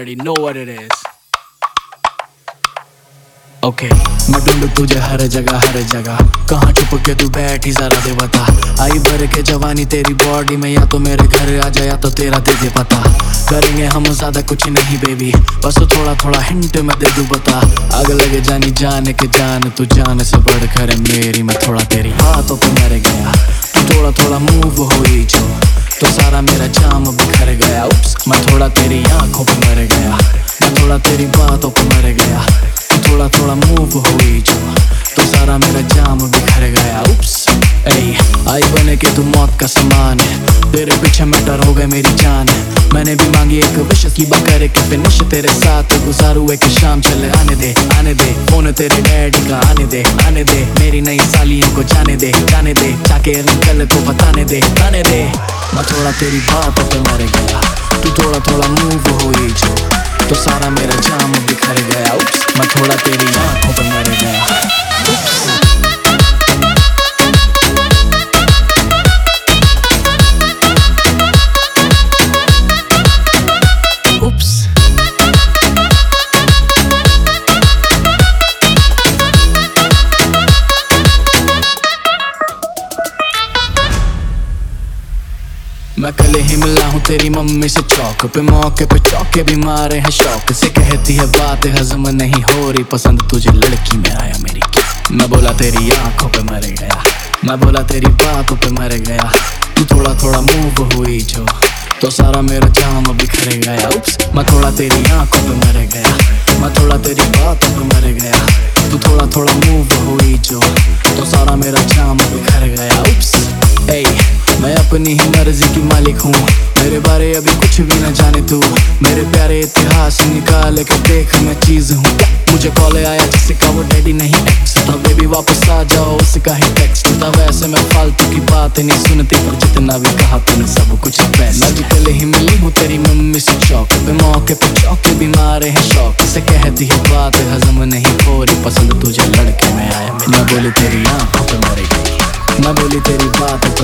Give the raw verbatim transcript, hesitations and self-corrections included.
already know what it is. Okay okay. मैं ढूंढू तुझे हर जगह हर जगह, कहाँ छुप के तू बैठी जरा दे बता। आई भर के जवानी तेरी बॉडी में, या तो मेरे घर आ जा या तो तेरा दे दे पता। करेंगे हम ज्यादा कुछ नहीं बेबी, बस थोड़ा थोड़ा हिंट मैं दे दूं बता। आग लगे जानी जाने के जान, तू जान से बढ़कर मेरी, मैं थोड़ा तेरी हाथों पे मर गया। तू थोड़ा थोड़ा मूव हुई जो, तो सारा मेरा जाम बिखर गया। उप्स, मैं थोड़ा तेरी आंखों पे मर गया, मैं थोड़ा तेरी बातों पे मर गया। थोड़ा थोड़ा मूव हुई जो, तो सारा मेरा जाम बिखर गया। उप्स, ऐ आई बने के तू मौत का समान है, तेरे पीछे मैं डर हो गए मेरी जान। मैंने भी मांगी एक विश की बकर के फिनिश, तेरे साथ गुजारू एक शाम। चले आने दे आने दे, फोन तेरे डैडी का आने दे आने दे। मेरी नई सालियों को जाने दे जाने दे, जाके अंकल को बताने दे आने दे। मैं थोड़ा तेरी बातों पे मर गया, तू थोड़ा थोड़ा मूव हुई जो, तो सारा मेरा जाम बिखर गया। उप्स, मैं थोड़ा तेरी आंखों पे मर गया। उप्स, मैं कल ही मिला हूँ तेरी मम्मी से चौक पे, मौके पे चौके भी मारे हैं शौक से। कहती है बात हजम नहीं हो रही, पसंद तुझे लड़की में आया मेरी क्या। मैं बोला तेरी आंखों पे मर गया, मैं बोला तेरी बातों पे मर गया। तू थोड़ा थोड़ा मूव हुई जो, तो सारा मेरा जाम बिखर गया। उप्स, मैं थोड़ा तेरी आंखों पे मर गया, मैं थोड़ा तेरी बातों पे मर गया। तू थोड़ा थोड़ा मूव हुई जो, तो सारा मेरा जाम बिखर गया। उप्स, ऐ मैं अपनी ही मर्जी की मालिक हूँ, मेरे बारे अभी कुछ भी न जाने तू। मेरे प्यारे इतिहास निकाल के देख, मैं चीज हूँ। मुझे कॉल आया जिसका वो डैडी नहीं एक्स था, बेबी वापस आ जाओ उसका ही टेक्स्ट था। वैसे मैं फालतू की बात नहीं सुनती, पर जितना भी कहा तूने सब कुछ बेस्ट। मैं कल ही मिली हूँ तेरी मम्मी से चौक पे, मौके पे चौके भी मारे हैं शौक से। कहती है बात हजम नहीं हो रही, पसंद तुझे लड़के में आया। मैं बोली तेरी आंखों पे मर गई, मैं बोली तेरी बात